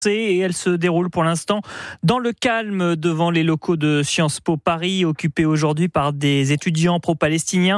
et elle se déroule pour l'instant dans le calme devant les locaux de Sciences Po Paris, occupés aujourd'hui par des étudiants pro-palestiniens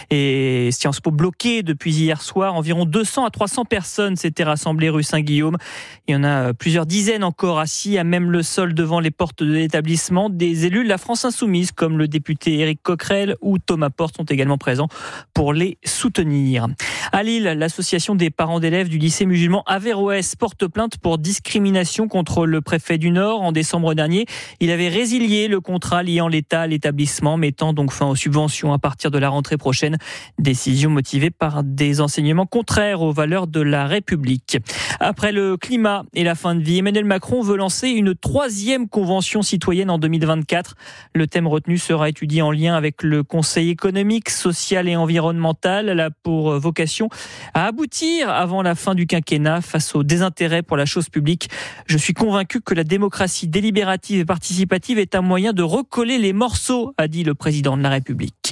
et Sciences Po bloqués depuis hier soir. Environ 200 à 300 personnes s'étaient rassemblées rue Saint-Guillaume. Il y en a plusieurs dizaines encore assis à même le sol devant les portes de l'établissement. Des élus de la France Insoumise comme le député Éric Coquerel ou Thomas Porte sont également présents pour les soutenir. À Lille, l'association des parents d'élèves du lycée musulman Averroès porte plainte pour discrimination contre le préfet du Nord. En décembre dernier, il avait résilié le contrat liant l'État à l'établissement, mettant donc fin aux subventions à partir de la rentrée prochaine. Décision motivée par des enseignements contraires aux valeurs de la République. Après le climat et la fin de vie, Emmanuel Macron veut lancer une 3e convention citoyenne en 2024. Le thème retenu sera étudié en lien avec le Conseil économique, social et environnemental. Elle a pour vocation à aboutir avant la fin du quinquennat face au désintérêt pour la chose publique. Je suis convaincu que la démocratie délibérative et participative est un moyen de recoller les morceaux, a dit le président de la République.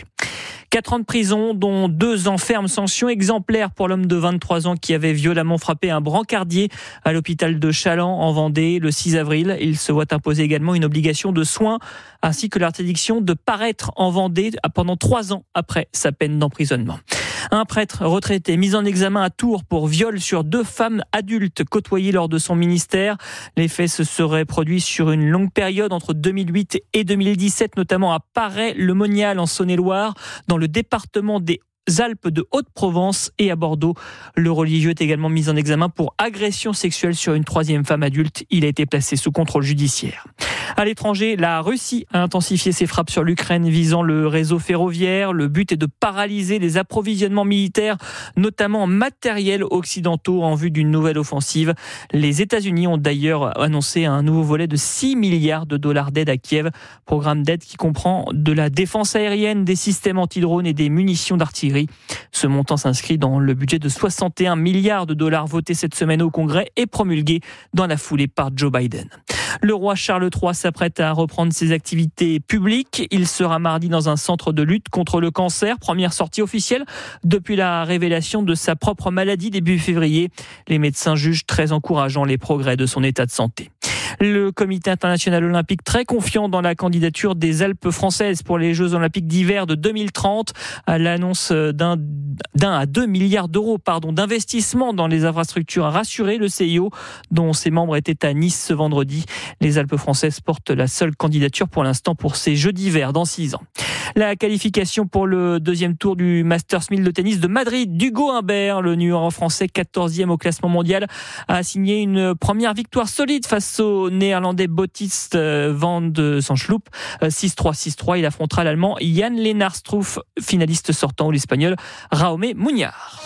4 ans de prison, dont 2 ans ferme sanction exemplaire pour l'homme de 23 ans qui avait violemment frappé un brancardier à l'hôpital de Chaland en Vendée le 6 avril. Il se voit imposer également une obligation de soins ainsi que l'interdiction de paraître en Vendée pendant 3 ans après sa peine d'emprisonnement. Un prêtre retraité mis en examen à Tours pour viol sur 2 femmes adultes côtoyées lors de son ministère. Les faits se seraient produits sur une longue période entre 2008 et 2017, notamment à Paray-le-Monial en Saône-et-Loire, dans le département des Alpes de Haute-Provence et à Bordeaux. Le religieux est également mis en examen pour agression sexuelle sur une 3e femme adulte. Il a été placé sous contrôle judiciaire. À l'étranger, la Russie a intensifié ses frappes sur l'Ukraine visant le réseau ferroviaire. Le but est de paralyser les approvisionnements militaires, notamment matériels occidentaux en vue d'une nouvelle offensive. Les États-Unis ont d'ailleurs annoncé un nouveau volet de 6 milliards de dollars d'aide à Kiev. Programme d'aide qui comprend de la défense aérienne, des systèmes anti-drones et des munitions d'artillerie. Ce montant s'inscrit dans le budget de 61 milliards de dollars voté cette semaine au Congrès et promulgué dans la foulée par Joe Biden. Le roi Charles III s'apprête à reprendre ses activités publiques. Il sera mardi dans un centre de lutte contre le cancer. Première sortie officielle depuis la révélation de sa propre maladie début février. Les médecins jugent très encourageant les progrès de son état de santé. Le comité international olympique très confiant dans la candidature des Alpes françaises pour les Jeux olympiques d'hiver de 2030 à l'annonce d'un à 2 milliards d'euros d'investissement dans les infrastructures a rassuré le CIO dont ses membres étaient à Nice ce vendredi. Les Alpes françaises portent la seule candidature pour l'instant pour ces Jeux d'hiver dans 6 ans. La qualification pour le 2e tour du Masters 1000 de tennis de Madrid d'Hugo Humbert, le numéro français 14e au classement mondial, a signé une première victoire solide face au néerlandais Botist van de Sanchloep, 6-3, 6-3. Il affrontera l'allemand Jan-Lennart Struff, finaliste sortant, ou l'espagnol Jaume Muñar.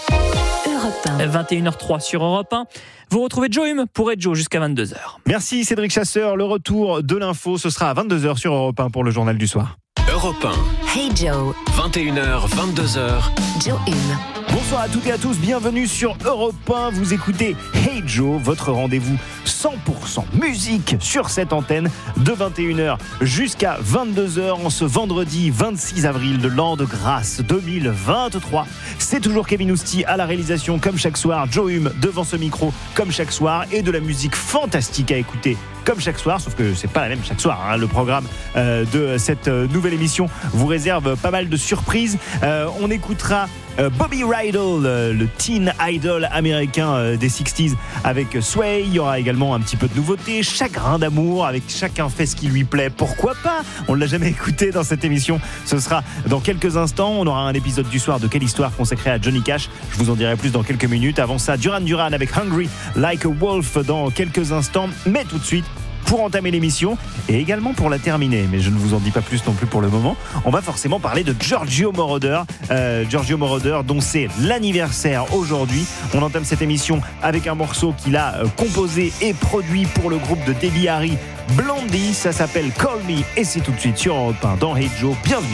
21h03 sur Europe 1. Vous retrouvez Joe Hume pour Joe jusqu'à 22h. Merci Cédric Chasseur. Le retour de l'info, ce sera à 22h sur Europe 1 pour le journal du soir. Europe 1. Hey Joe. 21h, 22h. Joe Hume. Bonsoir à toutes et à tous, bienvenue sur Europe 1. Vous écoutez Hey Joe, votre rendez-vous 100% musique sur cette antenne de 21h jusqu'à 22h en ce vendredi 26 avril de l'an de grâce 2023. C'est toujours Kevin Ousti à la réalisation comme chaque soir, Joe Hume devant ce micro comme chaque soir et de la musique fantastique à écouter comme chaque soir, sauf que c'est pas la même chaque soir. Le programme de cette nouvelle émission vous réserve pas mal de surprises. On écoutera Bobby Rydell, le teen idol américain des 60s avec Sway. Il y aura également un petit peu de nouveauté, Chagrin d'amour avec Chacun fait ce qui lui plaît. Pourquoi pas ? On ne l'a jamais écouté dans cette émission. Ce sera dans quelques instants. On aura un épisode du soir de Quelle Histoire consacré à Johnny Cash. Je vous en dirai plus dans quelques minutes. Avant ça, Duran Duran avec Hungry Like a Wolf dans quelques instants. Mais tout de suite, pour entamer l'émission et également pour la terminer, mais je ne vous en dis pas plus non plus pour le moment, on va forcément parler de Giorgio Moroder, dont c'est l'anniversaire aujourd'hui. On entame cette émission avec un morceau qu'il a composé et produit pour le groupe de Debbie Harry, Blondie. Ça s'appelle Call Me et c'est tout de suite sur Europe 1 dans Hey Joe. Bienvenue.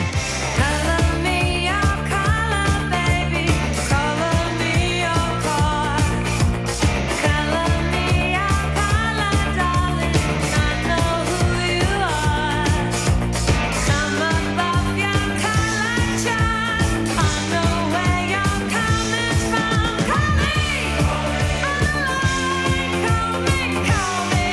Call me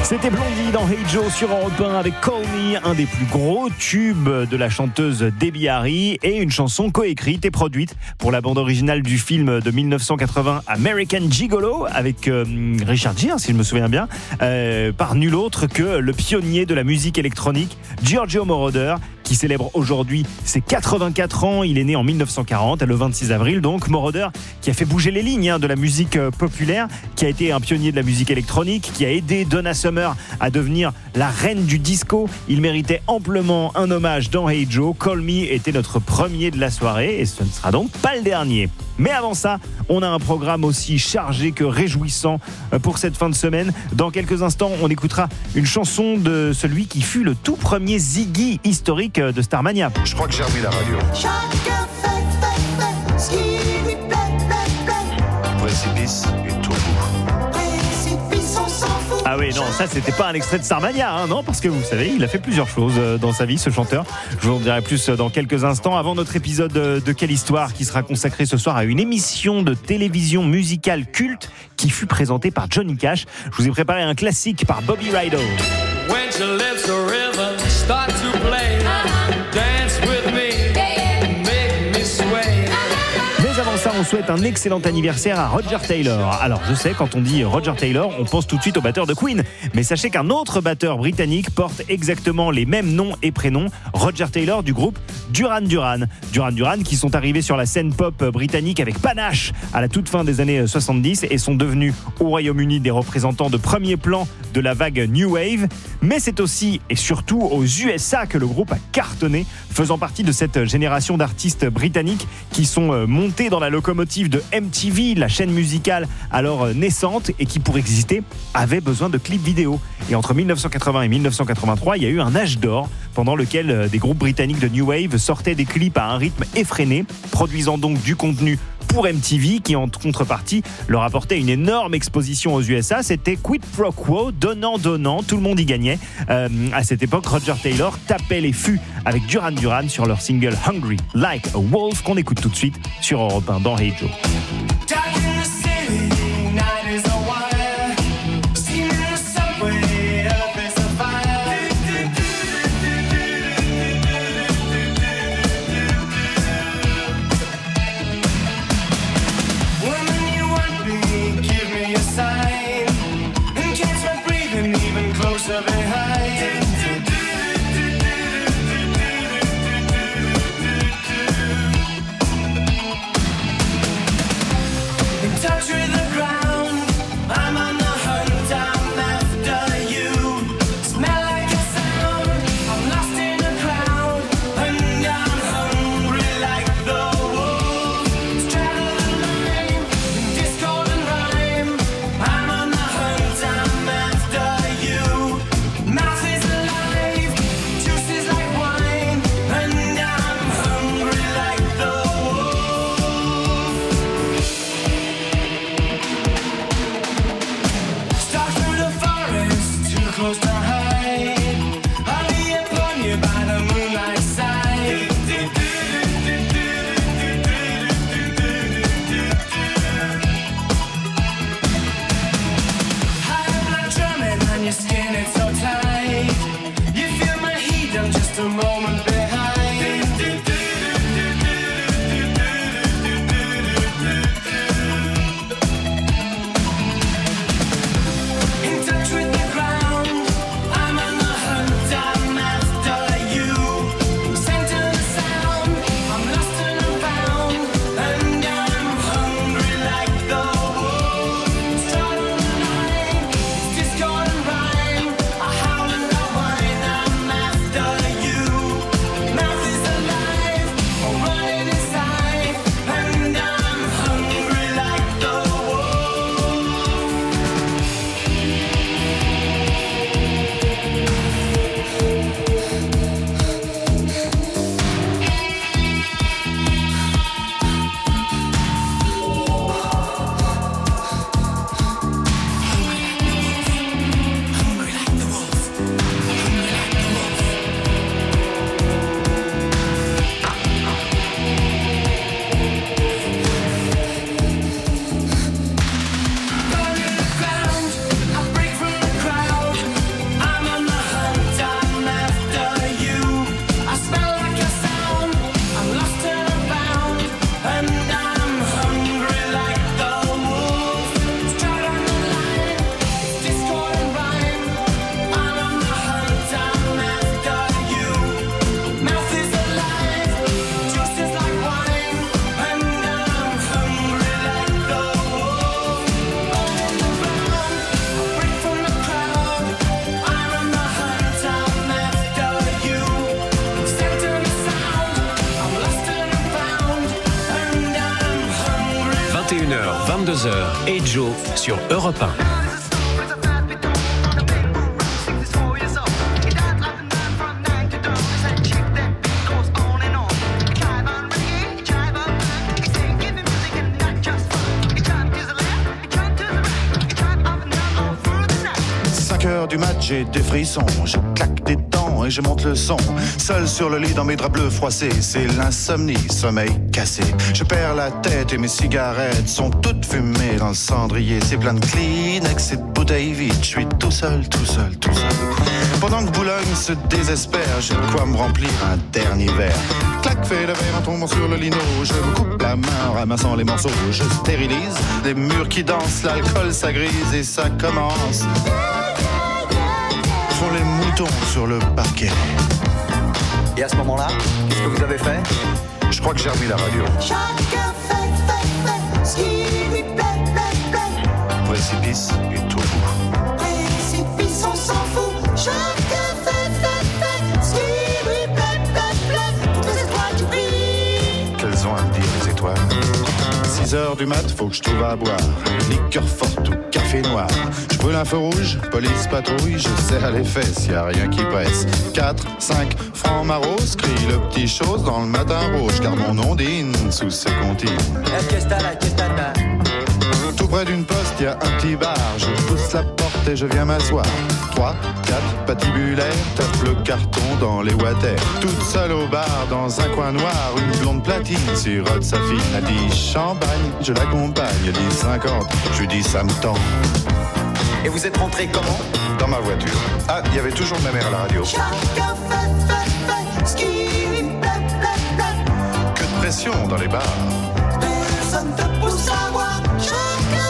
C'était Blondie dans Hey Joe sur Europe 1 avec Call Me, un des plus gros tubes de la chanteuse Debbie Harry, et une chanson coécrite et produite pour la bande originale du film de 1980 American Gigolo avec Richard Gere, si je me souviens bien, par nul autre que le pionnier de la musique électronique Giorgio Moroder, qui célèbre aujourd'hui ses 84 ans. Il est né en 1940, le 26 avril. Donc Moroder, qui a fait bouger les lignes de la musique populaire, qui a été un pionnier de la musique électronique, qui a aidé Donna Summer à devenir la reine du disco. Il méritait amplement un hommage dans Hey Joe. Call Me était notre premier de la soirée et ce ne sera donc pas le dernier. Mais avant ça, on a un programme aussi chargé que réjouissant pour cette fin de semaine. Dans quelques instants, on écoutera une chanson de celui qui fut le tout premier Ziggy historique de Starmania. Je crois que j'ai remis la radio. Chacun fait ce qui lui plaît. Précipice et tout bout. Précipice, on s'en fout. Ah oui, non, ça c'était pas un extrait de Starmania, non, parce que vous savez, il a fait plusieurs choses dans sa vie, ce chanteur. Je vous en dirai plus dans quelques instants, avant notre épisode de Quelle Histoire, qui sera consacré ce soir à une émission de télévision musicale culte qui fut présentée par Johnny Cash. Je vous ai préparé un classique par Bobby Ryder. When your lips are rhythm, start to play, dance with me, make me sway. Mais avant ça, on souhaite un excellent anniversaire à Roger Taylor. Alors je sais, quand on dit Roger Taylor, on pense tout de suite au batteur de Queen. Mais sachez qu'un autre batteur britannique porte exactement les mêmes noms et prénoms. Roger Taylor du groupe Duran Duran. Duran Duran qui sont arrivés sur la scène pop britannique avec panache à la toute fin des années 70 et sont devenus au Royaume-Uni des représentants de premier plan de la vague New Wave. Mais c'est aussi et surtout aux USA que le groupe a cartonné, faisant partie de cette génération d'artistes britanniques qui sont montés dans la locomotive de MTV, la chaîne musicale alors naissante et qui, pour exister, avait besoin de clips vidéo. Et entre 1980 et 1983, il y a eu un âge d'or pendant lequel des groupes britanniques de New Wave sortaient des clips à un rythme effréné, produisant donc du contenu pour MTV qui, en contrepartie, leur apportait une énorme exposition aux USA. C'était quid pro quo, donnant, tout le monde y gagnait. À cette époque, Roger Taylor tapait les fûts avec Duran Duran sur leur single Hungry Like a Wolf, qu'on écoute tout de suite sur Europe 1 dans Hey Joe. 21h, 22h, et Joe sur Europe 1. Du match, j'ai des frissons, je claque des dents et je monte le son. Seul sur le lit dans mes draps bleus froissés, c'est l'insomnie, sommeil cassé. Je perds la tête et mes cigarettes sont toutes fumées dans le cendrier. C'est plein de Kleenex et de bouteilles vides, je suis tout seul. Pendant que Boulogne se désespère, j'ai de quoi me remplir un dernier verre. Clac, fait le verre en tombant sur le lino. Je me coupe la main en ramassant les morceaux. Je stérilise les murs qui dansent, l'alcool ça grise et ça commence. Font les moutons sur le parquet. Et à ce moment-là, qu'est-ce que vous avez fait ? Je crois que j'ai remis la radio. Chacun fait ce qui lui plaît. Précipice et tout bout. Précipice, on s'en fout. Chacun fait ce qui lui plaît. Toutes les étoiles qui brillent. Qu'elles ont à me dire les étoiles. 6h du mat, faut que je trouve à boire. Liqueur forte ou café noir. Je brûle un feu rouge, police patrouille. Je serre les fesses, y a rien qui presse. 4, 5 francs maros, crie le petit chose dans le matin rouge. Car mon ondine sous ses comptines. Tout près d'une poste, y a un petit bar. Je pousse la porte et je viens m'asseoir. 3, 4 patibulaires, tape le carton dans les water. Toute seule au bar, dans un coin noir, une blonde platine sirote sa fille. Elle dit champagne, je l'accompagne. Elle dit 50, je lui dis ça me tend. Et vous êtes rentré comment ? Dans ma voiture. Ah, il y avait toujours ma mère à la radio. Chacun fait ce qui lui plaît. Que de pression dans les bars. Personne te pousse à voir. Chacun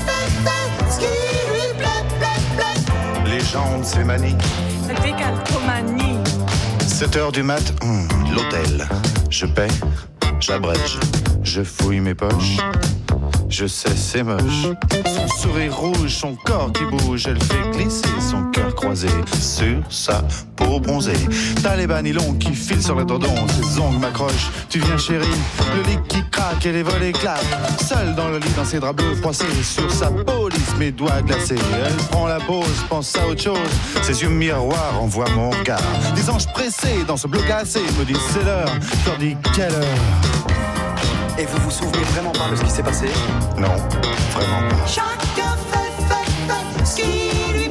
fait ce qui lui plaît. Les gens de ces manies. Décalcomanie. 7h du mat, l'hôtel. Je paie, j'abrège, je fouille mes poches. Je sais, c'est moche. Son sourire rouge, son corps qui bouge. Elle fait glisser son cœur croisé sur sa peau bronzée. T'as les bas nylons qui filent sur les tendons. Ses ongles m'accrochent, tu viens chérie. Le lit qui craque et les volets claquent. Seule dans le lit, dans ses draps bleus froissés. Sur sa peau lisse, mes doigts glacés. Elle prend la pause, pense à autre chose. Ses yeux miroirs envoient mon regard. Des anges pressés dans ce bleu glacé me disent c'est l'heure. Je leur dis quelle heure. Et vous vous souvenez vraiment pas de ce qui s'est passé ? Non, vraiment pas. Chacun fait ce qui lui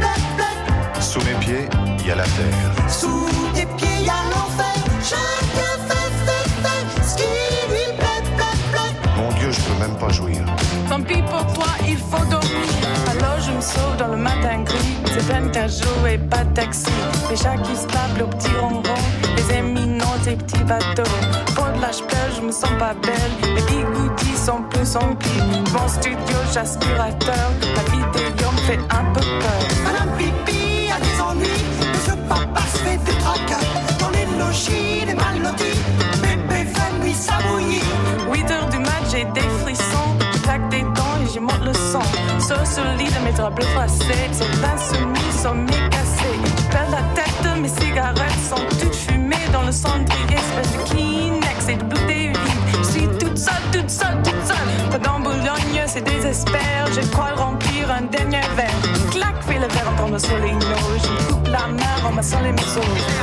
plaît. Sous mes pieds, il y a la terre. Sous tes pieds, il y a l'enfer. Chacun fait ce qui lui plaît. Mon Dieu, je peux même pas jouir. Tant pis pour toi, il faut dormir. Alors je me sauve dans le matin gris. C'est peine qu'un jour et pas de taxi. Les chats qui se tapent, le petit ronron. Les éminents, ces petits bateaux. Pour de l'âge pleure, je me sens pas belle. Les bigoudis sont plus emplis. Mon studio, j'aspirateur. La vidéo me fait un peu peur. Madame Pipi a des ennuis. Monsieur Papa se fait des tracas. Dans les logis, les mal lotis. Bébé fait nuit s'abouillir. 8h du mat, j'ai des frissons. Je claque des dents et je monte le son. Sur le lit de mes draps bleus froissés. Sur l'insomnie, sont mes cassés. Je perds la tête, mes cigarettes sont toutes fumées dans le cendrier. Espèce de Kleenex et de bouteilles vides. Je suis toute seule. Pendant Boulogne, c'est désespère. Je crois remplir un dernier verre. Clac, fais le verre en tombant sur les noix. Je coupe la main en ramassant les morceaux.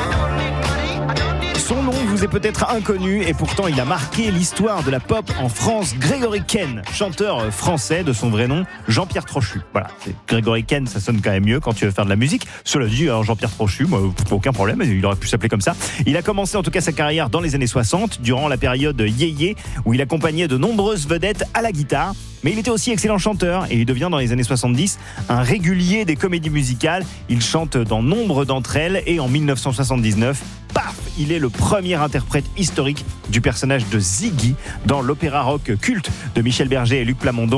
Son nom vous est peut-être inconnu et pourtant il a marqué l'histoire de la pop en France. Grégory Ken, chanteur français de son vrai nom, Jean-Pierre Trochu. Voilà, c'est Grégory Ken, ça sonne quand même mieux quand tu veux faire de la musique. Cela dit, Jean-Pierre Trochu, moi, aucun problème, il aurait pu s'appeler comme ça. Il a commencé en tout cas sa carrière dans les années 60, durant la période Yéyé, où il accompagnait de nombreuses vedettes à la guitare. Mais il était aussi excellent chanteur et il devient dans les années 70 un régulier des comédies musicales. Il chante dans nombre d'entre elles et en 1979, paf, il est le premier interprète historique du personnage de Ziggy dans l'opéra rock culte de Michel Berger et Luc Plamondon,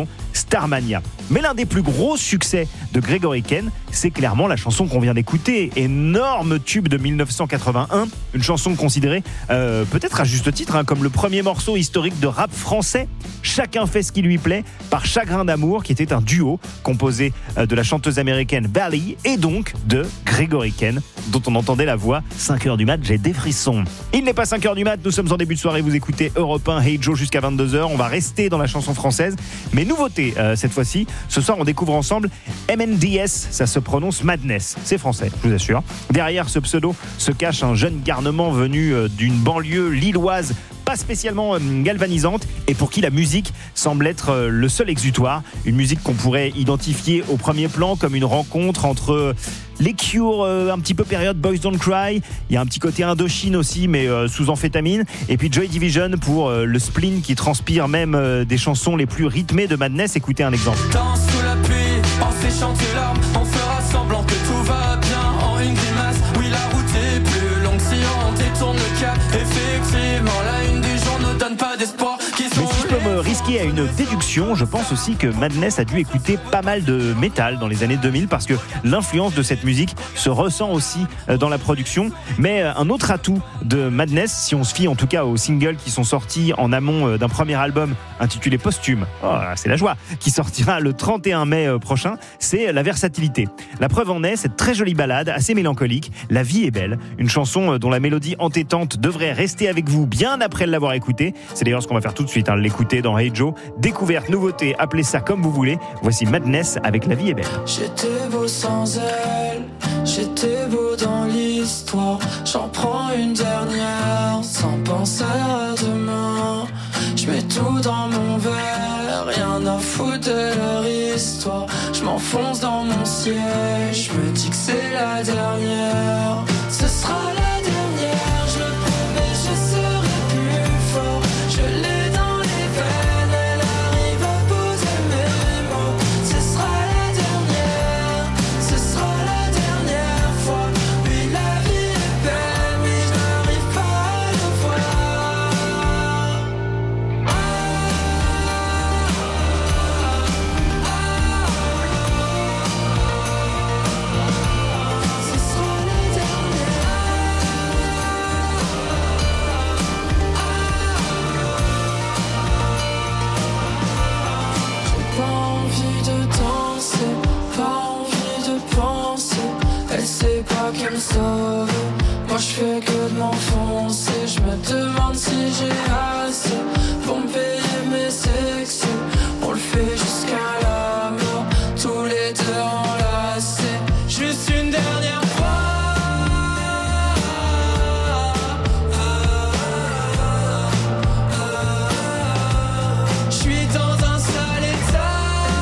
Starmania. Mais l'un des plus gros succès de Gregory Ken, c'est clairement la chanson qu'on vient d'écouter. Énorme tube de 1981, une chanson considérée peut-être à juste titre comme le premier morceau historique de rap français. Chacun fait ce qui lui plaît par Chagrin d'amour, qui était un duo composé de la chanteuse américaine Valley et donc de Gregory Ken, dont on entendait la voix. 5h du mat, j'ai des frissons. Il n'est pas 5h du mat, nous sommes en début de soirée, vous écoutez Europe 1, Hey Joe jusqu'à 22h. On va rester dans la chanson française, mais nouveauté cette fois-ci. Ce soir, on découvre ensemble MNDS, ça se prononce Madness. C'est français, je vous assure. Derrière ce pseudo se cache un jeune garnement venu d'une banlieue lilloise pas spécialement galvanisante et pour qui la musique semble être le seul exutoire. Une musique qu'on pourrait identifier au premier plan comme une rencontre entre les Cure, un petit peu période Boys Don't Cry. Il y a un petit côté Indochine aussi, mais sous amphétamine. Et puis Joy Division pour le spleen qui transpire même des chansons les plus rythmées de Madness. Écoutez un exemple. Danse sous la pluie, en séchant tes larmes, on fera semblant que tout va bien. En une grimace, oui la route est plus longue si on détourne le cap. Effectivement, la une du jour ne donne pas d'espoir. Mais si je peux me risquer à une déduction, je pense aussi que Madness a dû écouter pas mal de métal dans les années 2000 parce que l'influence de cette musique se ressent aussi dans la production. Mais un autre atout de Madness, si on se fie en tout cas aux singles qui sont sortis en amont d'un premier album intitulé Posthume, c'est la joie, qui sortira le 31 mai prochain, c'est la versatilité. La preuve en est cette très jolie ballade assez mélancolique, La vie est belle, une chanson dont la mélodie entêtante devrait rester avec vous bien après l'avoir écoutée. C'est d'ailleurs ce qu'on va faire tout de suite, l'écouter dans Hey Joe. Découverte, nouveauté, appelez ça comme vous voulez. Voici Madness avec La vie est belle. J'étais beau sans elle, j'étais beau dans l'histoire. J'en prends une dernière sans penser à demain. Je mets tout dans mon verre, rien à foutre de leur histoire. Je m'enfonce dans mon siège, je me dis que c'est la dernière. Ce sera la dernière, je le promets, je serai plus fort. Je l'ai dans les veines, elle arrive à poser mes mots. Ce sera la dernière, ce sera la dernière fois. Oui, la vie est belle, mais je n'arrive pas à le voir. Ce sera la J'ai pas envie de danser, pas envie de penser. Elle sait pas qu'elle me sauve, moi je fais que de m'enfoncer. Je me demande si j'ai assez pour me payer mes sections. On le fait jusqu'à la mort, tous les deux enlacés. Juste une dernière fois. Je suis dans un sale état.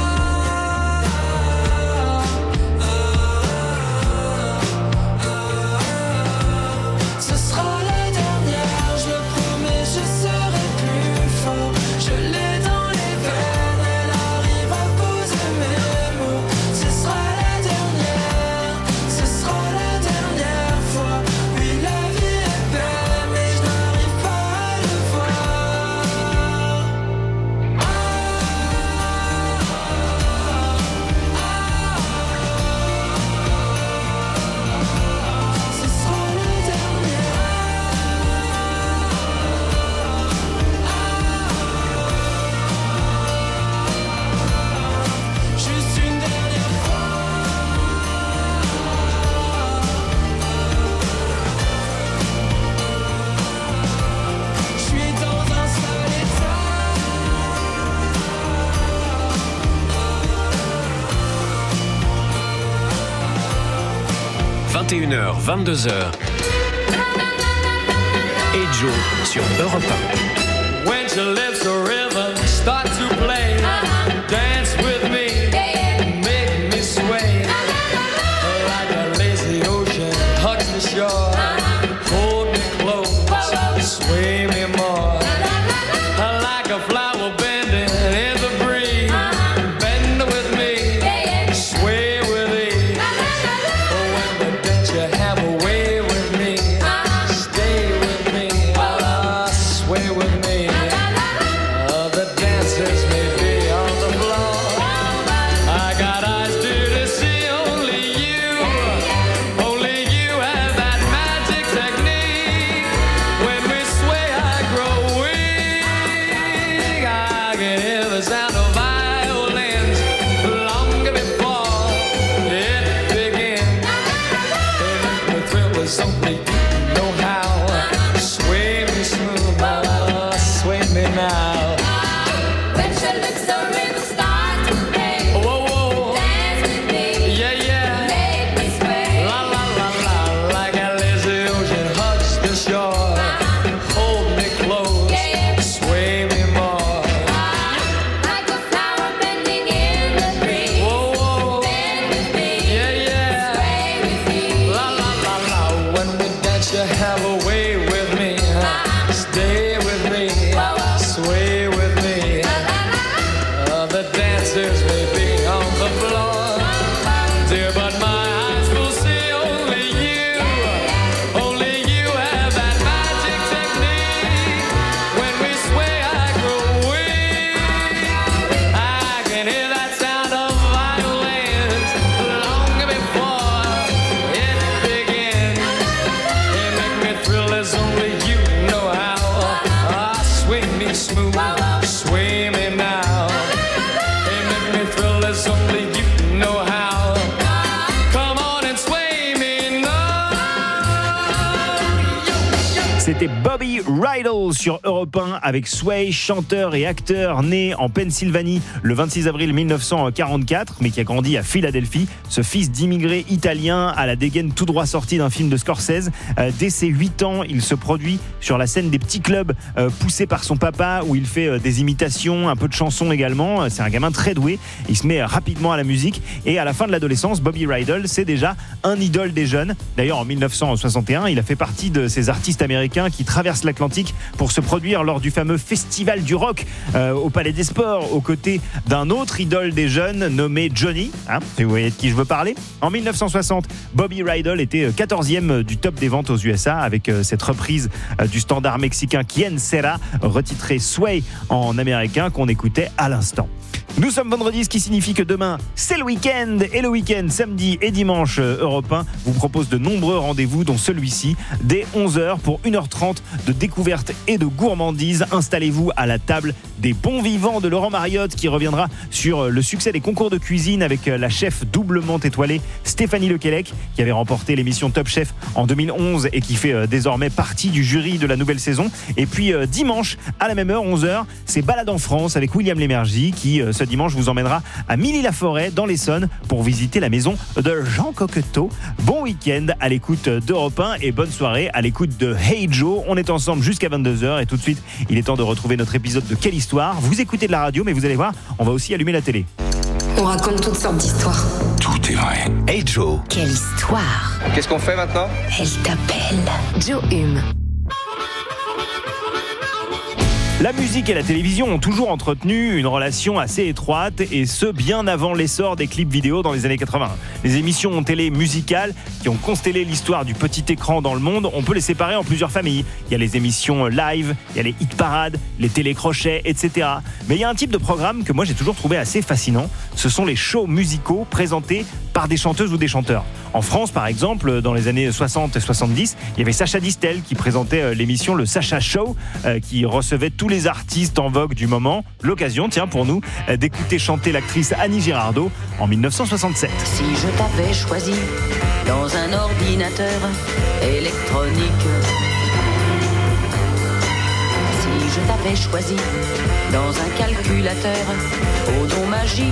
Ce sera la dernière, je le promets, je serai plus fort. Je l'ai dans les veines, elle arrive à poser mes mots. Ce sera la dernière, ce sera la dernière fois. Oui, la vie est belle, mais je n'arrive pas à le voir. Ce sera la dernière. 21h, 22h. Hey Joe sur Europe 1. When your lips are rhythm start to play, dance with me, make me sway like a lazy ocean hugs the shore. Hold me close, sway me more like a flower bending in the breeze. Bend with me, sway with ease. When the dance you have a way with me, stay with me, sway with me. The dance is me. C'était Bobby Rydell sur Europe 1 avec Sway, chanteur et acteur né en Pennsylvanie le 26 avril 1944, mais qui a grandi à Philadelphie. Ce fils d'immigrés italiens à la dégaine tout droit sorti d'un film de Scorsese. Dès ses 8 ans, il se produit sur la scène des petits clubs poussé par son papa, où il fait des imitations, un peu de chansons également. C'est un gamin très doué. Il se met rapidement à la musique et à la fin de l'adolescence, Bobby Rydell, c'est déjà un idole des jeunes. D'ailleurs, en 1961, il a fait partie de ces artistes américains qui traversent l'Atlantique pour se produire lors du fameux Festival du Rock au Palais des Sports, aux côtés d'un autre idole des jeunes nommé Johnny. Vous voyez de qui je veux parler. En 1960, Bobby Rydell était 14e du top des ventes aux USA avec cette reprise du standard mexicain Quien Sera, retitré Sway en américain qu'on écoutait à l'instant. Nous sommes vendredi, ce qui signifie que demain, c'est le week-end. Et le week-end, samedi et dimanche, Europe 1 vous propose de nombreux rendez-vous, dont celui-ci, dès 11h pour 1h30 de découverte et de gourmandise. Installez-vous à la table des bons vivants de Laurent Mariotte, qui reviendra sur le succès des concours de cuisine avec la chef doublement étoilée Stéphanie Lequelec, qui avait remporté l'émission Top Chef en 2011 et qui fait désormais partie du jury de la nouvelle saison. Et puis dimanche, à la même heure, 11h, c'est Balade en France avec William Lémergie, qui ce dimanche vous emmènera à Milly-la-Forêt dans l'Essonne pour visiter la maison de Jean Coqueteau. Bon week-end à l'écoute d'Europe 1 et bonne soirée à l'écoute de Hey Joe. On est ensemble jusqu'à 22h et tout de suite, il est temps de retrouver notre épisode de Quelle Histoire. Vous écoutez de la radio, mais vous allez voir, on va aussi allumer la télé. On raconte toutes sortes d'histoires. Tout est vrai. Hey Joe. Quelle histoire. Qu'est-ce qu'on fait maintenant? Elle t'appelle Joe Hume. La musique et la télévision ont toujours entretenu une relation assez étroite, et ce bien avant l'essor des clips vidéo dans les années 80. Les émissions télé musicales qui ont constellé l'histoire du petit écran dans le monde, on peut les séparer en plusieurs familles. Il y a les émissions live, il y a les hit parades, les télécrochets, etc. Mais il y a un type de programme que moi j'ai toujours trouvé assez fascinant. Ce sont les shows musicaux présentés par des chanteuses ou des chanteurs. En France, par exemple, dans les années 60 et 70, il y avait Sacha Distel qui présentait l'émission Le Sacha Show, qui recevait tous les artistes en vogue du moment. L'occasion, tiens, pour nous, d'écouter chanter l'actrice Annie Girardot en 1967. Si je t'avais choisi dans un ordinateur électronique, si je t'avais choisi dans un calculateur au don magique,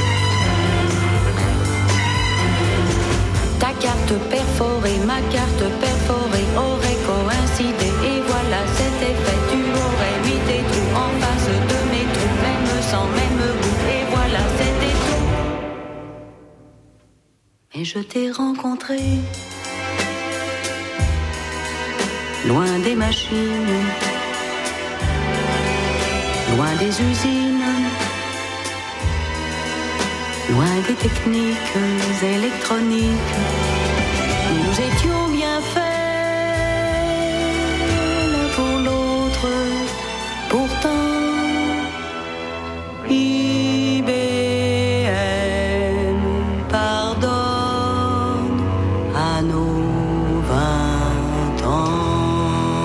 ta carte perforée, ma carte perforée aurait coïncidé, et voilà, c'était fait. Tu aurais mis tes trous en face de mes trous, même sans même goût, et voilà, c'était tout. Mais je t'ai rencontré loin des machines, loin des usines, loin des techniques électroniques. Nous étions bien faits l'un pour l'autre. Pourtant, IBM pardonne à nos 20 ans.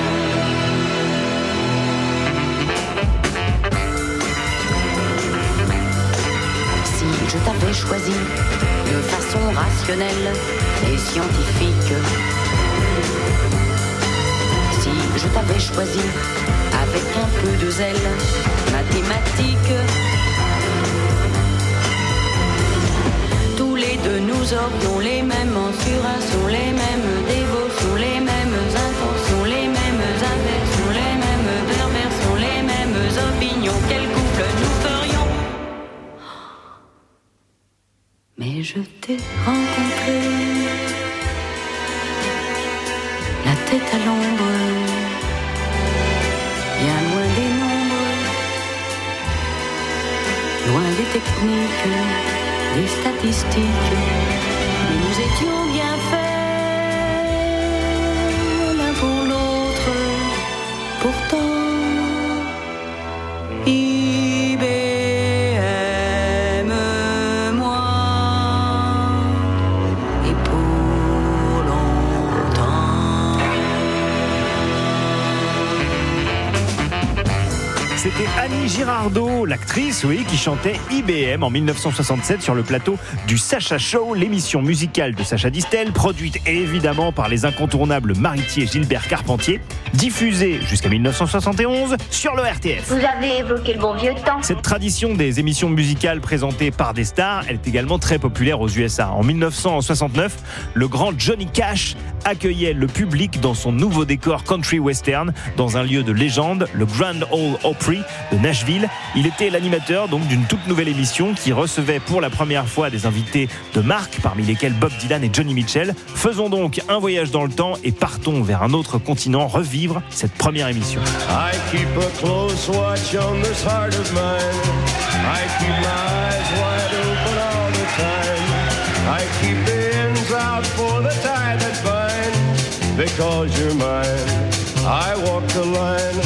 Si je t'avais choisi de façon rationnelle et scientifique, si je t'avais choisi avec un peu de zèle mathématique, tous les deux nous aurions les mêmes mensurations, les mêmes dévotions, les mêmes intentions, les mêmes aversions, les mêmes perversions, les mêmes opinions. Quel couple nous ferions? Mais je t'ai rencontré la tête à l'ombre, bien loin des nombres, loin des techniques, des statistiques. Mais nous étions bien faits l'un pour l'autre. Pourtant, IBM, moi, et pour longtemps. C'était Annie Girardot, l'actrice, oui, qui chantait IBM en 1967 sur le plateau du Sacha Show, l'émission musicale de Sacha Distel, produite évidemment par les incontournables Maritier et Gilbert Carpentier, diffusée jusqu'à 1971 sur le RTF. Vous avez évoqué le bon vieux temps. Cette tradition des émissions musicales présentées par des stars, elle est également très populaire aux USA. En 1969, le grand Johnny Cash accueillait le public dans son nouveau décor country western dans un lieu de légende, le Grand Ole Opry de Nashville. Il était l'animateur donc d'une toute nouvelle émission qui recevait pour la première fois des invités de marque, parmi lesquels Bob Dylan et Johnny Mitchell. Faisons donc un voyage dans le temps et partons vers un autre continent revivre cette première émission. I keep a close watch on this heart of mine. I keep my eyes wide open all the time. I keep the ends out for the tie that binds. Because you're mine, I walk the line.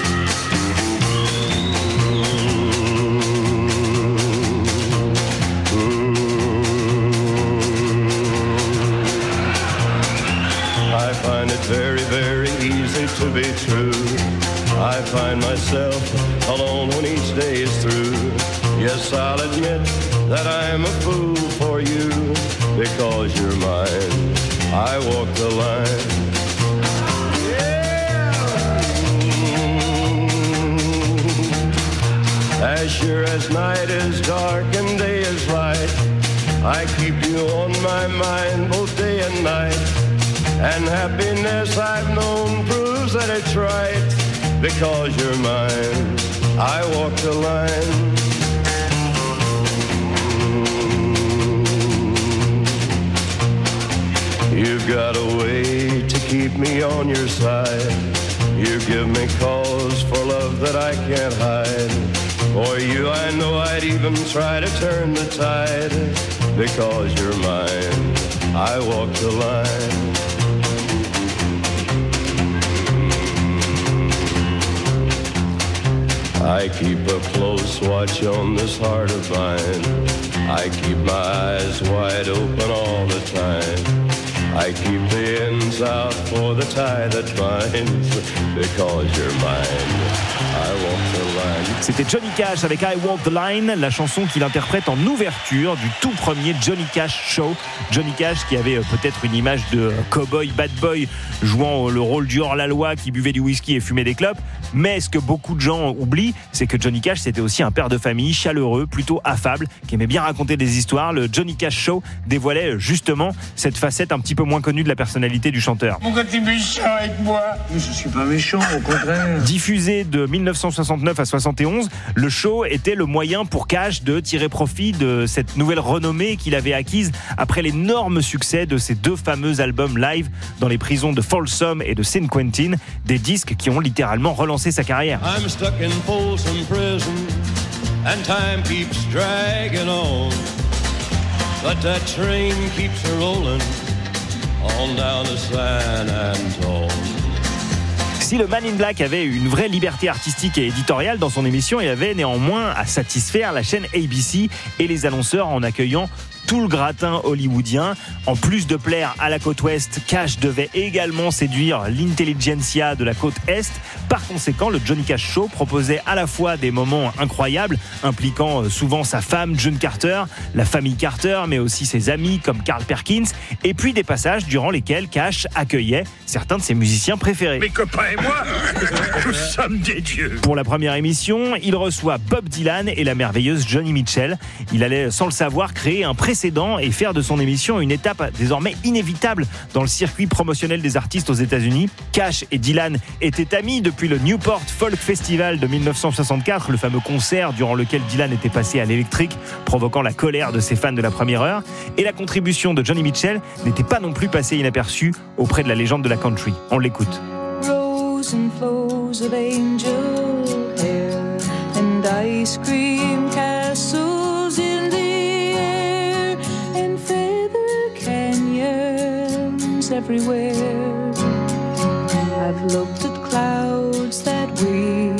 I find it very, very easy to be true. I find myself alone when each day is through. Yes, I'll admit that I'm a fool for you. Because you're mine, I walk the line. As sure as night is dark and day is light, I keep you on my mind both day and night. And happiness I've known proves that it's right. Because you're mine, I walk the line. You've got a way to keep me on your side. You give me cause for love that I can't hide. For you I know I'd even try to turn the tide. Because you're mine, I walk the line. I keep a close watch on this heart of mine. I keep my eyes wide open all the time. I keep the ends out for the tie that binds. Because you're mine, I walk the line. C'était Johnny Cash avec I Walk the Line, la chanson qu'il interprète en ouverture du tout premier Johnny Cash Show. Johnny Cash qui avait peut-être une image de cowboy, bad boy, jouant le rôle du hors-la-loi qui buvait du whisky et fumait des clopes. Mais ce que beaucoup de gens oublient, c'est que Johnny Cash, c'était aussi un père de famille chaleureux, plutôt affable, qui aimait bien raconter des histoires. Le Johnny Cash Show dévoilait justement cette facette un petit peu moins connue de la personnalité du chanteur. Pourquoi t'es méchant avec moi? Je suis pas méchant, au contraire. Diffusé de 1969 à 71, le show était le moyen pour Cash de tirer profit de cette nouvelle renommée qu'il avait acquise après l'énorme succès de ses deux fameux albums live dans les prisons de Folsom et de San Quentin, des disques qui ont littéralement relancé sa carrière. I'm stuck in Folsom Prison and time keeps dragging on, but that train keeps a rolling on down to San Antone. Si le Man in Black avait une vraie liberté artistique et éditoriale dans son émission, il avait néanmoins à satisfaire la chaîne ABC et les annonceurs en accueillant tout le gratin hollywoodien. En plus de plaire à la côte ouest, Cash devait également séduire l'intelligentsia de la côte est. Par conséquent, le Johnny Cash Show proposait à la fois des moments incroyables, impliquant souvent sa femme June Carter, la famille Carter, mais aussi ses amis comme Carl Perkins, et puis des passages durant lesquels Cash accueillait certains de ses musiciens préférés. Mes copains et moi, nous sommes des dieux. Pour la première émission, il reçoit Bob Dylan et la merveilleuse Johnny Mitchell. Il allait, sans le savoir, créer un précédent et faire de son émission une étape désormais inévitable dans le circuit promotionnel des artistes aux États-Unis. Cash et Dylan étaient amis depuis le Newport Folk Festival de 1964, le fameux concert durant lequel Dylan était passé à l'électrique, provoquant la colère de ses fans de la première heure. Et la contribution de Johnny Mitchell n'était pas non plus passée inaperçue auprès de la légende de la country. On l'écoute. Rose and flows of angel hair and ice cream castles in the air and feather canyons everywhere. I've looked at clouds that weep,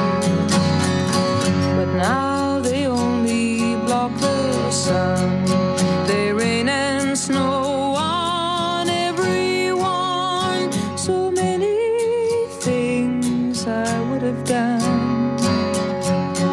but now they only block the sun. They rain and snow on everyone. So many things I would have done,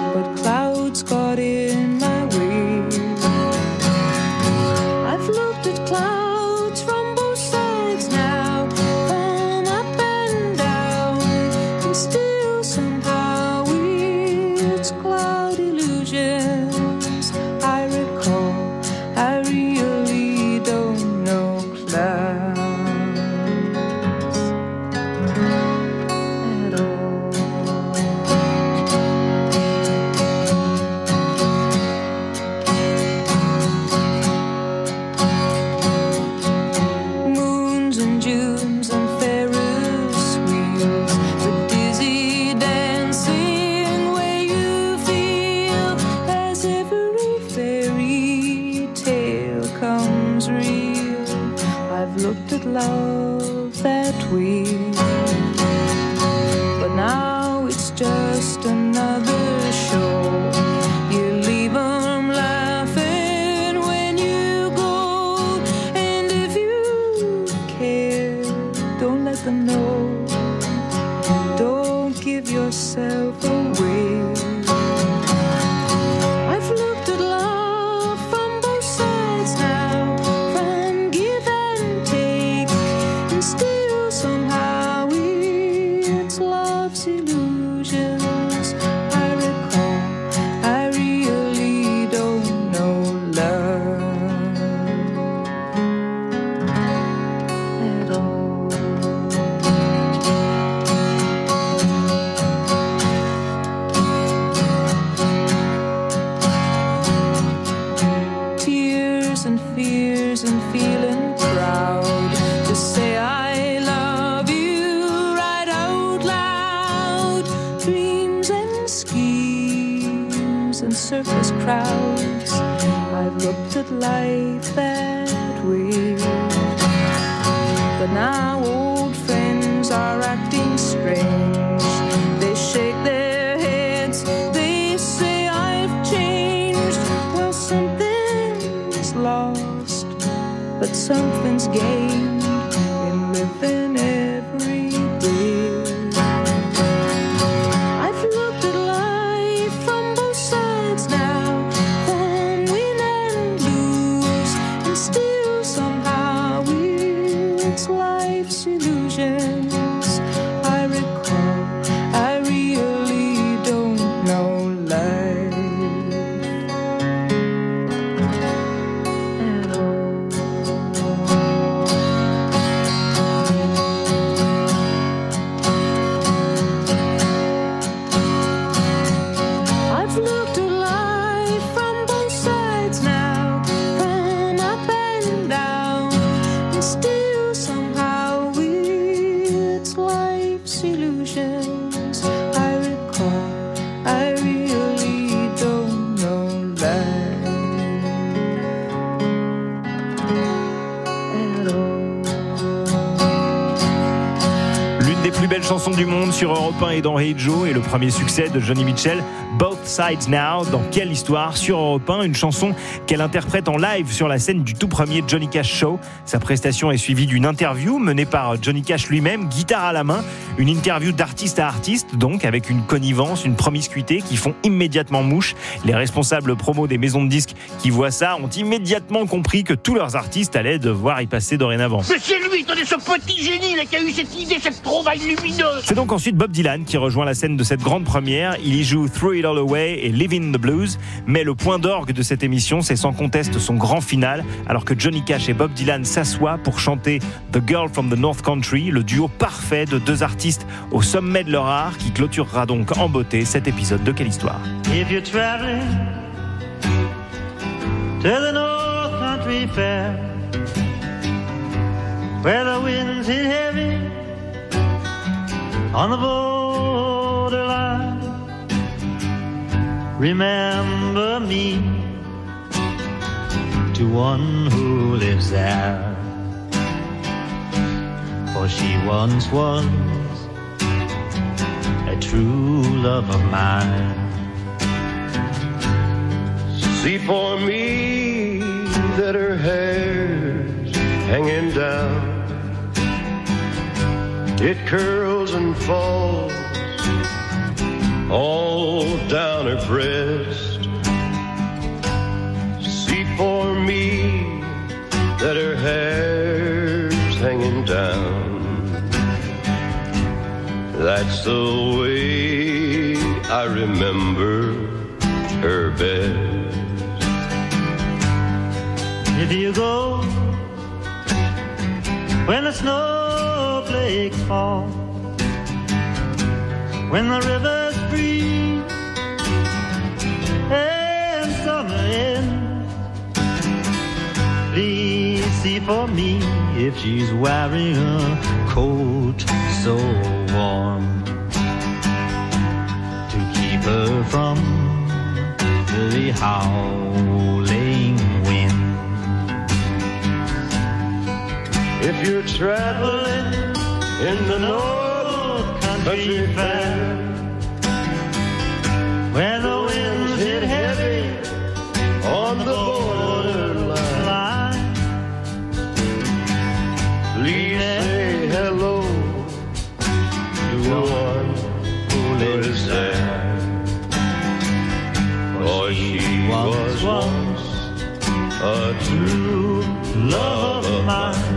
looked at love that way. But now it's just another show. You leave them laughing when you go. And if you care, don't let them know. Don't give yourself away. I've looked at love from both sides now, from give and take, and still somehow it's love's illusions I recall. I really don't know love at all. Tears and fears and feeling proud to say I love you right out loud. Dreams and schemes and circus crowds, I've looked at life that way. But now old friends are acting strange. They shake their heads, they say I've changed. Well, something's lost, but something's gained in living every day. I've looked at life from both sides now, from win and lose, and still somehow it's life's illusions I recall. I really don't know life at all. I've looked at life from both sides now, from up and down, and still somehow it's life's illusions I recall. I really don't know life at all. L'une des plus belles chansons du monde sur Europe 1 et dans Hey Joe, et le premier succès de Joni Mitchell, Both Sides Now. Dans Quelle Histoire sur Europe 1, une chanson qu'elle interprète en live sur la scène du tout premier Johnny Cash Show. Sa prestation est suivie d'une interview menée par Johnny Cash lui-même, guitare à la main. Une interview d'artiste à artiste, donc avec une connivence, une promiscuité qui font immédiatement mouche. Les responsables promo des maisons de disques qui voient ça ont immédiatement compris que tous leurs artistes allaient devoir y passer dorénavant. Mais c'est lui, tenez, ce petit génie là, qui a eu cette idée, cette trouvaille lumineuse. C'est donc ensuite Bob Dylan qui rejoint la scène de cette grande première. Il y joue Throw It All Away et Living the Blues. Mais le point d'orgue de cette émission, c'est sans conteste son grand final, alors que Johnny Cash et Bob Dylan s'assoient pour chanter The Girl from the North Country, le duo parfait de deux artistes au sommet de leur art, qui clôturera donc en beauté cet épisode de Quelle Histoire. If you're traveling to the North Country Fair, where the winds hit heavy on the borderline, remember me to one who lives there, for she once was a true love of mine. See for me that her hair's hanging down, it curls and falls all down her breast. See for me that her hair's hanging down, that's the way I remember her best. If you go when the snowflakes fall, when the rivers freeze and summer ends, please see for me if she's wearing a coat so warm to keep her from the howling wind. If you're traveling in the North Country Fair, where the winds hit heavy on the borderline, please say hello to the one who lives there. For she was once a true love of mine.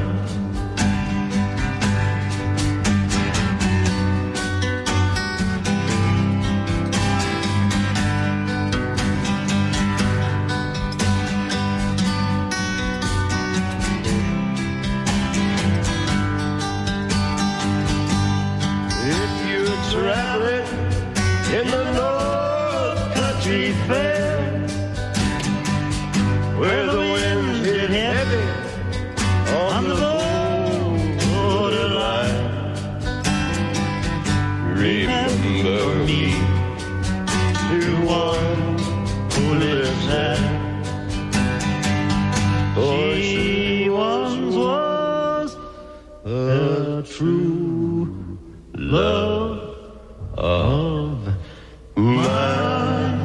Traveling in the North Country Fair, where the winds hit heavy on the borderline. Remember me to one who lives there. For she once was a true love of mine.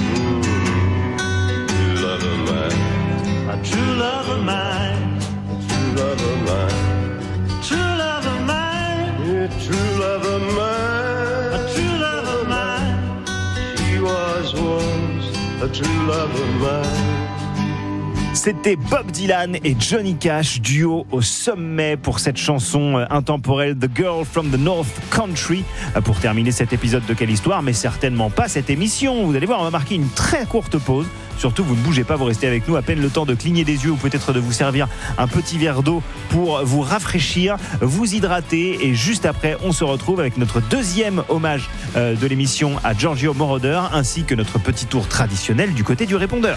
True love of mine. A true love of mine. True love of mine. True love of mine. Yeah, true love of mine. A true love of mine. She was once a true love of mine. C'était Bob Dylan et Johnny Cash, duo au sommet pour cette chanson intemporelle The Girl from the North Country. Pour terminer cet épisode de Quelle Histoire, mais certainement pas cette émission. Vous allez voir, on va marquer une très courte pause. Surtout, vous ne bougez pas, vous restez avec nous, à peine le temps de cligner des yeux ou peut-être de vous servir un petit verre d'eau pour vous rafraîchir, vous hydrater. Et juste après, on se retrouve avec notre deuxième hommage de l'émission à Giorgio Moroder, ainsi que notre petit tour traditionnel du côté du répondeur.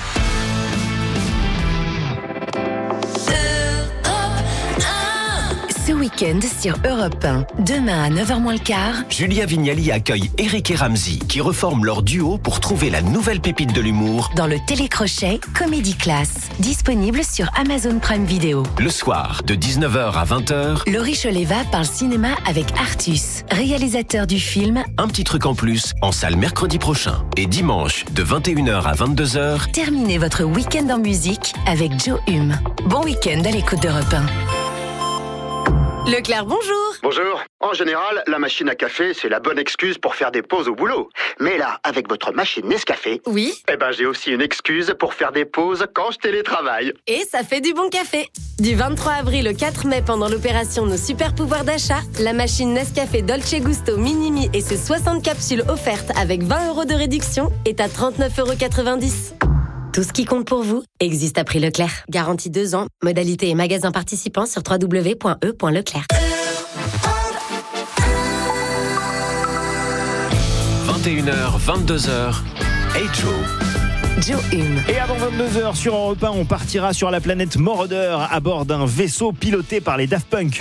Ce week-end sur Europe 1, demain à 9h moins le quart, Julia Vignali accueille Eric et Ramzy qui reforment leur duo pour trouver la nouvelle pépite de l'humour dans le télécrochet Comedy Class, disponible sur Amazon Prime Video. Le soir, de 19h à 20h, Laurie Choleva parle cinéma avec Artus, réalisateur du film Un petit truc en plus, en salle mercredi prochain. Et dimanche, de 21h à 22h, terminez votre week-end en musique avec Joe Hume. Bon week-end à l'écoute d'Europe 1. Leclerc, bonjour. Bonjour. En général, la machine à café, c'est la bonne excuse pour faire des pauses au boulot. Mais là, avec votre machine Nescafé... Oui. Eh ben, j'ai aussi une excuse pour faire des pauses quand je télétravaille. Et ça fait du bon café. Du 23 avril au 4 mai, pendant l'opération Nos Super Pouvoirs d'achat, la machine Nescafé Dolce Gusto Minimi et ses 60 capsules offertes avec 20 € de réduction est à 39,90 €. Tout ce qui compte pour vous existe à prix Leclerc. Garantie 2 ans. Modalité et magasins participants sur www.e.leclerc. 21h, 22h, Hey Joe. Joe Hume. Et avant 22h sur Europe 1, on partira sur la planète Moroder à bord d'un vaisseau piloté par les Daft Punk.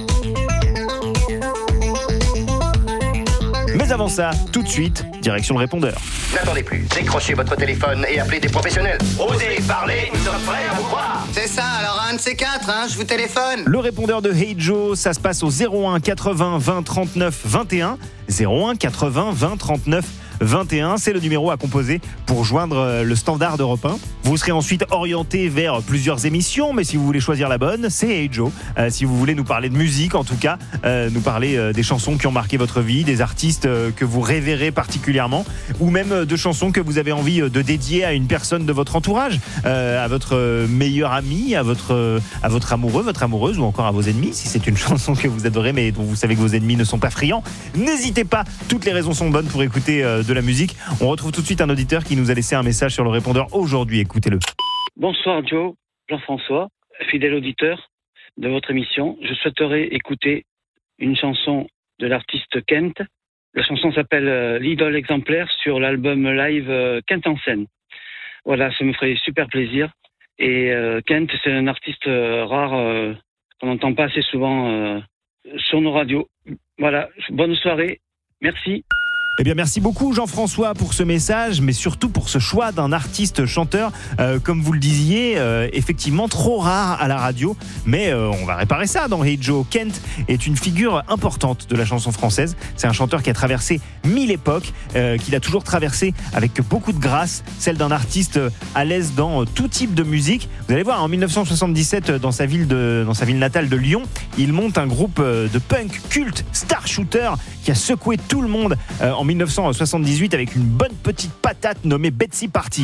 Mais avant ça, tout de suite, direction le répondeur. N'attendez plus, décrochez votre téléphone et appelez des professionnels. Osez parler, nous sommes prêts à vous croire. C'est ça, alors un de ces quatre, je vous téléphone. Le répondeur de Hey Joe, ça se passe au 01 80 20 39 21. 01 80 20 39 21, c'est le numéro à composer pour joindre le standard d'Europe 1. Vous serez ensuite orienté vers plusieurs émissions, mais si vous voulez choisir la bonne, c'est Hey Joe. Si vous voulez nous parler de musique, en tout cas, nous parler des chansons qui ont marqué votre vie, des artistes que vous révérez particulièrement, ou même de chansons que vous avez envie de dédier à une personne de votre entourage, à votre meilleur ami, à votre amoureux, votre amoureuse, ou encore à vos ennemis, si c'est une chanson que vous adorez mais dont vous savez que vos ennemis ne sont pas friands. N'hésitez pas, toutes les raisons sont bonnes pour écouter de la musique. On retrouve tout de suite un auditeur qui nous a laissé un message sur le répondeur aujourd'hui. Écoutez-le. Bonsoir Joe, Jean-François, fidèle auditeur de votre émission. Je souhaiterais écouter une chanson de l'artiste Kent. La chanson s'appelle L'idole exemplaire sur l'album live Kent en scène. Voilà, ça me ferait super plaisir. Et Kent, c'est un artiste rare qu'on n'entend pas assez souvent sur nos radios. Voilà, bonne soirée. Merci. Eh bien, merci beaucoup Jean-François pour ce message, mais surtout pour ce choix d'un artiste-chanteur, comme vous le disiez, effectivement trop rare à la radio, mais on va réparer ça dans Hey Joe. Kent est une figure importante de la chanson française. C'est un chanteur qui a traversé 1000 époques, qu'il a toujours traversé avec beaucoup de grâce, celle d'un artiste à l'aise dans tout type de musique. Vous allez voir, en 1977, dans sa ville natale de Lyon, il monte un groupe de punk culte, Star Shooter, qui a secoué tout le monde en 1978 avec une bonne petite patate nommée Betsy Party.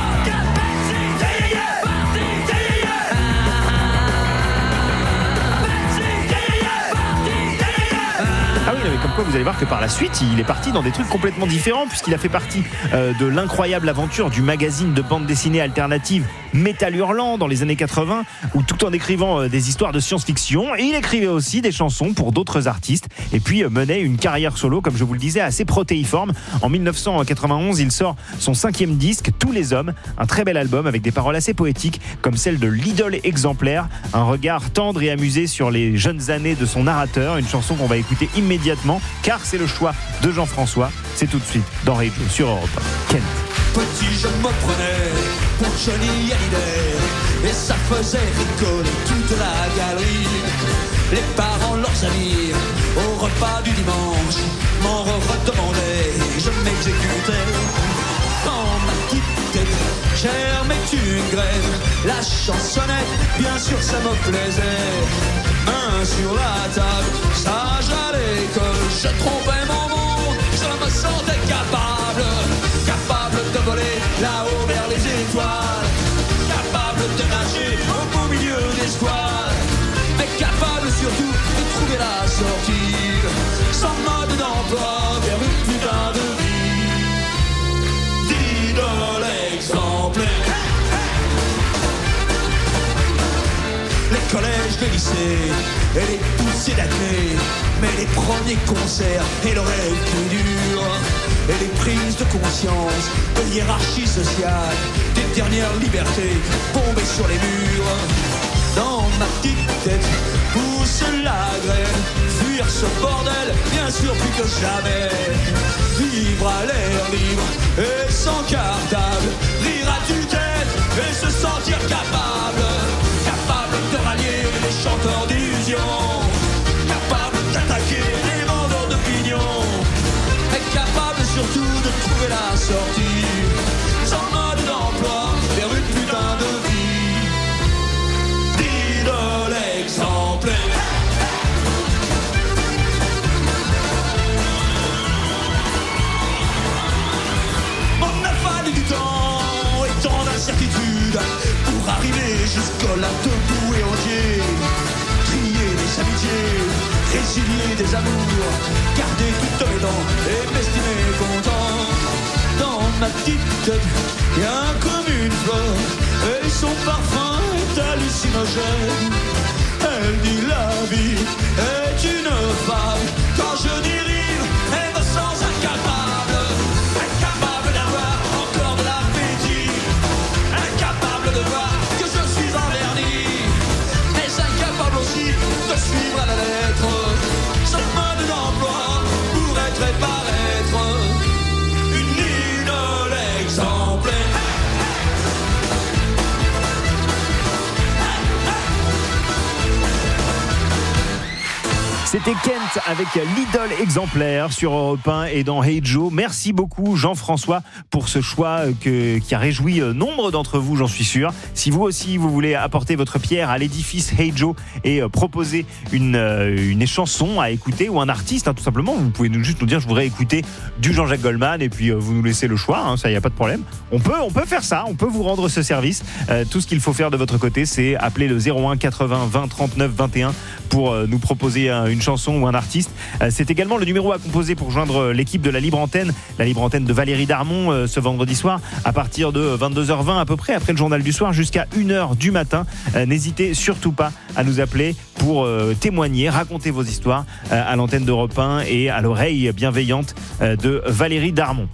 Ah oui, mais comme quoi vous allez voir que par la suite il est parti dans des trucs complètement différents, puisqu'il a fait partie de l'incroyable aventure du magazine de bande dessinée alternative Métal Hurlant dans les années 80, où tout en écrivant des histoires de science-fiction, et il écrivait aussi des chansons pour d'autres artistes, et puis menait une carrière solo, comme je vous le disais, assez protéiforme. En 1991, il sort son 5e disque, Tous les hommes, un très bel album avec des paroles assez poétiques, comme celle de l'idole exemplaire, un regard tendre et amusé sur les jeunes années de son narrateur, une chanson qu'on va écouter immédiatement, car c'est le choix de Jean-François. C'est tout de suite dans Hey Joe sur Europe 1. Kent. Petit, je me prenais pour Johnny Hallyday, et ça faisait rigoler toute la galerie. Les parents, leurs amis, au repas du dimanche, m'en redemandaient, je m'exécutais. Dans ma petite tête, germait une graine, la chansonnette, bien sûr ça me plaisait. Main sur la table, sage à l'école, je trompais mon monde, je me sentais capable de voler là-haut vers les étoiles, capable de nager au beau milieu des squales, mais capable surtout de trouver la sortie, sans mode d'emploi vers une putain de vie d'idole exemplaire. Les collèges, les lycées et les poussées d'acné, mais les premiers concerts et le rêve plus dur, et les prises de conscience de hiérarchie sociale, des dernières libertés tombées sur les murs. Dans ma petite tête pousse la graine, fuir ce bordel, bien sûr plus que jamais. Vivre à l'air libre et sans cartable, rire à tue-tête et se sentir capable de rallier les chanteurs d'illusions, capable d'attaquer les vendeurs d'opinion, et capable surtout de trouver la sortie, sans mode d'emploi vers une putain de vie d'idole exemplaire. On a fallu du temps et tant d'incertitudes pour arriver jusque-là debout et entier. Trier les amitiés, résilier des amours, garder toutes mes dents et m'estimer content. Dans ma petite tête, rien comme une fleur, et son parfum est hallucinogène. Elle dit la vie est une fable, quand je dérive, elle me sent incapable, incapable d'avoir encore de l'appétit, incapable de voir que je suis en vernis, mais incapable aussi de suivre à la lettre son mode d'emploi pour être et paraître une idole exemplaire. C'était Kent avec l'idole exemplaire sur Europe 1 et dans Hey Joe. Merci beaucoup Jean-François pour ce choix qui a réjoui nombre d'entre vous, j'en suis sûr. Si vous aussi vous voulez apporter votre pierre à l'édifice Hey Joe et proposer une chanson à écouter ou un artiste, tout simplement, vous pouvez juste nous dire je voudrais écouter du Jean-Jacques Goldman, et puis vous nous laissez le choix, ça y a pas de problème. On peut faire ça, on peut vous rendre ce service. Tout ce qu'il faut faire de votre côté, c'est appeler le 01 80 20 39 21 pour nous proposer une chanson ou un artiste. C'est également le numéro à composer pour joindre l'équipe de la Libre Antenne de Valérie Darmon ce vendredi soir à partir de 22h20 à peu près, après le journal du soir jusqu'à 1h du matin. N'hésitez surtout pas à nous appeler pour témoigner, raconter vos histoires à l'antenne d'Europe 1 et à l'oreille bienveillante de Valérie Darmon.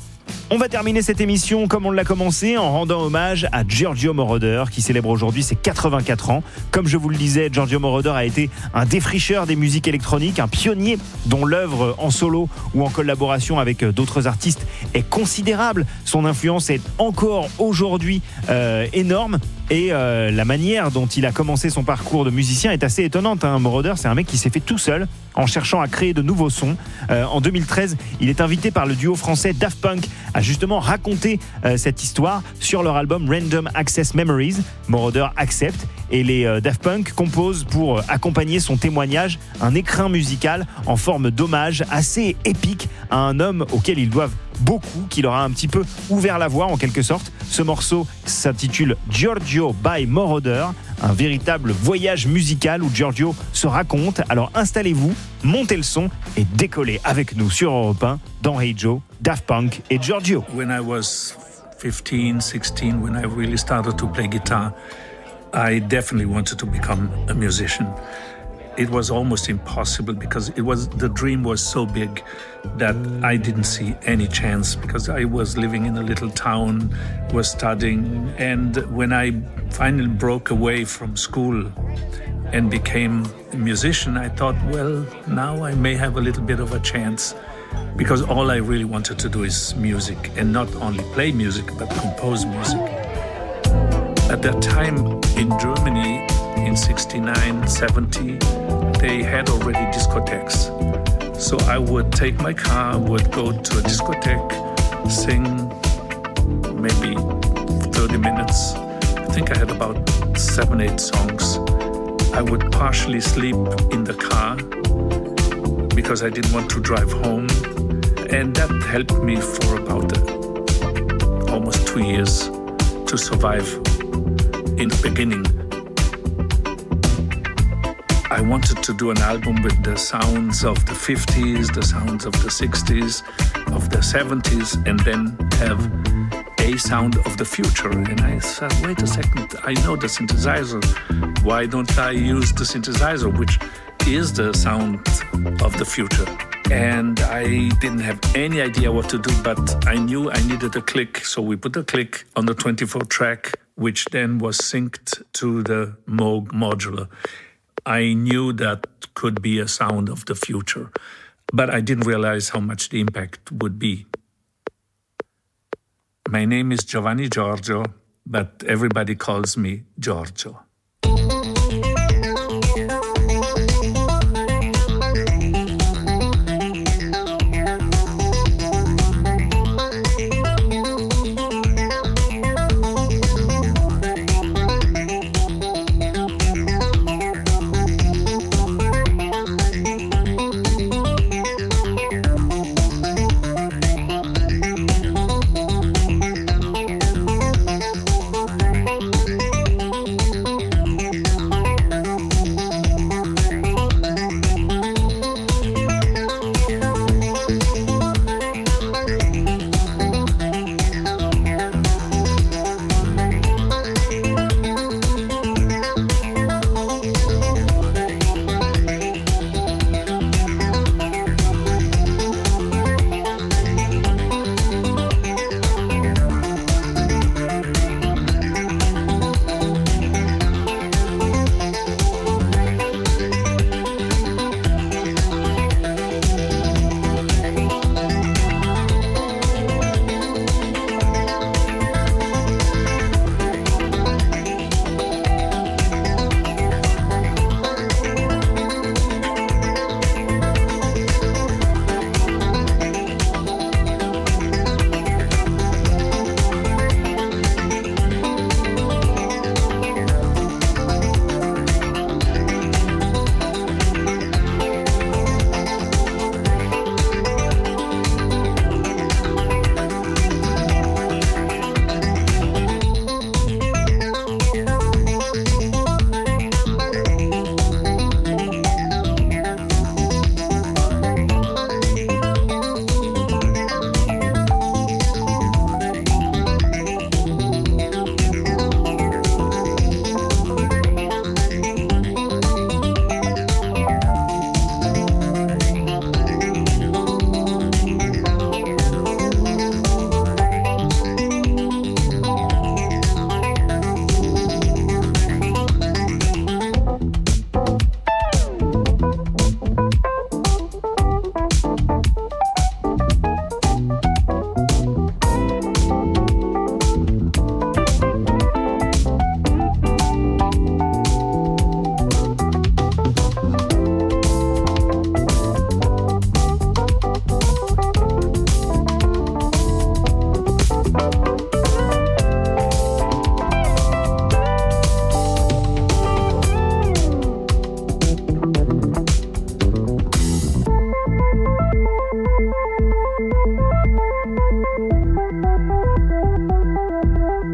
On va terminer cette émission comme on l'a commencé en rendant hommage à Giorgio Moroder qui célèbre aujourd'hui ses 84 ans. Comme je vous le disais, Giorgio Moroder a été un défricheur des musiques électroniques, un pionnier dont l'œuvre en solo ou en collaboration avec d'autres artistes est considérable. Son influence est encore aujourd'hui énorme. Et la manière dont il a commencé son parcours de musicien est assez étonnante. Moroder, c'est un mec qui s'est fait tout seul en cherchant à créer de nouveaux sons. En 2013, il est invité par le duo français Daft Punk à justement raconter cette histoire sur leur album Random Access Memories. Moroder accepte et les Daft Punk composent pour accompagner son témoignage un écrin musical en forme d'hommage assez épique à un homme auquel ils doivent beaucoup, qui leur a un petit peu ouvert la voie en quelque sorte. Ce morceau s'intitule Giorgio by Moroder, un véritable voyage musical où Giorgio se raconte. Alors installez-vous, montez le son et décollez avec nous sur Europe 1 dans Hey Joe, Daft Punk et Giorgio. When I was 15, 16, when I really started to play guitar, I definitely wanted to become a musician. It was almost impossible because the dream was so big that I didn't see any chance because I was living in a little town, was studying, and when I finally broke away from school and became a musician, I thought, well, now I may have a little bit of a chance because all I really wanted to do is music and not only play music but compose music. At that time in Germany, in 69, 70, they had already discotheques. So I would take my car, would go to a discotheque, sing maybe 30 minutes. I think I had about 7-8 songs. I would partially sleep in the car because I didn't want to drive home. And that helped me for about almost 2 years to survive in the beginning. I wanted to do an album with the sounds of the 50s, the sounds of the 60s, of the 70s, and then have a sound of the future. And I said, wait a second, I know the synthesizer. Why don't I use the synthesizer, which is the sound of the future? And I didn't have any idea what to do, but I knew I needed a click. So we put a click on the 24 track, which then was synced to the Moog modular. I knew that could be a sound of the future, but I didn't realize how much the impact would be. My name is Giovanni Giorgio, but everybody calls me Giorgio.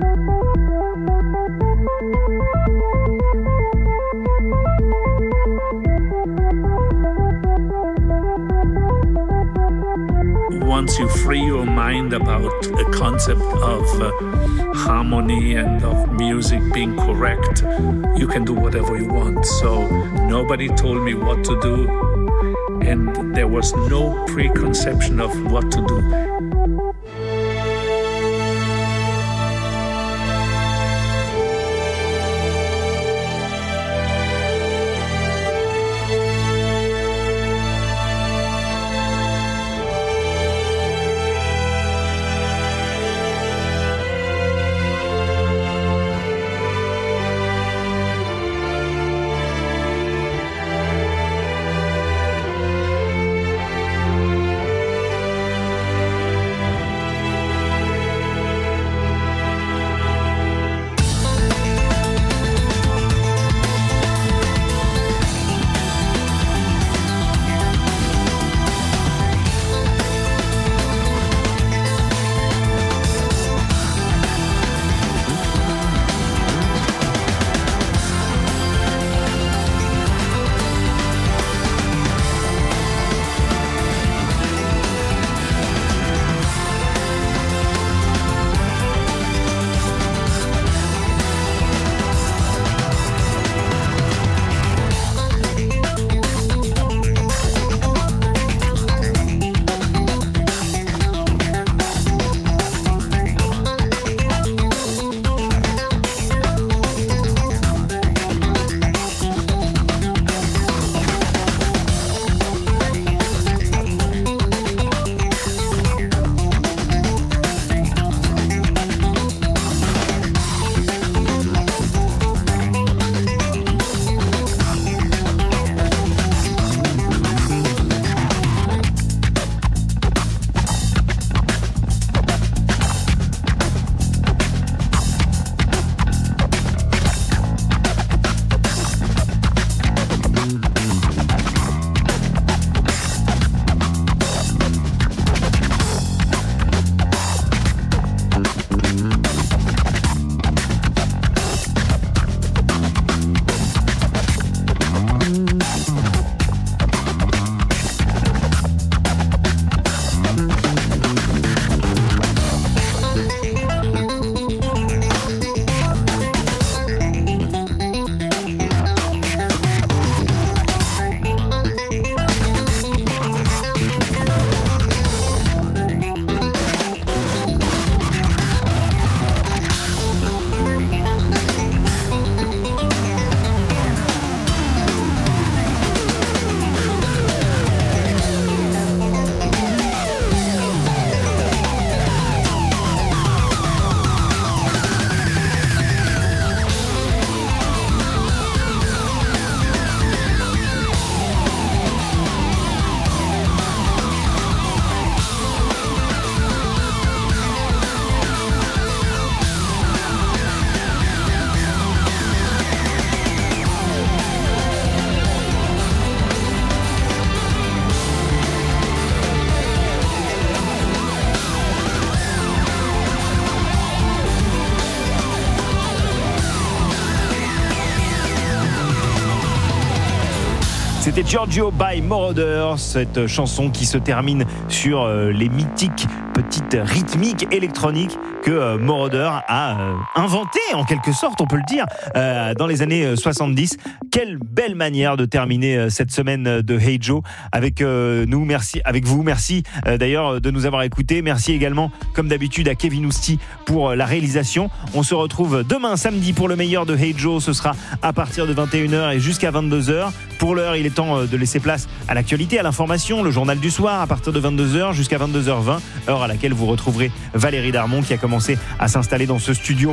Once you free your mind about the concept of harmony and of music being correct, you can do whatever you want. So nobody told me what to do, and there was no preconception of what to do. C'était Giorgio by Moroder, cette chanson qui se termine sur les mythiques petites rythmiques électroniques que Moroder a inventé en quelque sorte, on peut le dire, dans les années 70. Quelle belle manière de terminer cette semaine de Hey Joe avec nous, merci, avec vous, merci d'ailleurs de nous avoir écoutés. Merci également, comme d'habitude, à Kevin Ousti pour la réalisation. On se retrouve demain samedi pour le meilleur de Hey Joe. Ce sera à partir de 21h et jusqu'à 22h. Pour l'heure, il est temps de laisser place à l'actualité, à l'information, le journal du soir à partir de 22h jusqu'à 22h20, heure à laquelle vous retrouverez Valérie Darmon qui a commencé à s'installer dans ce studio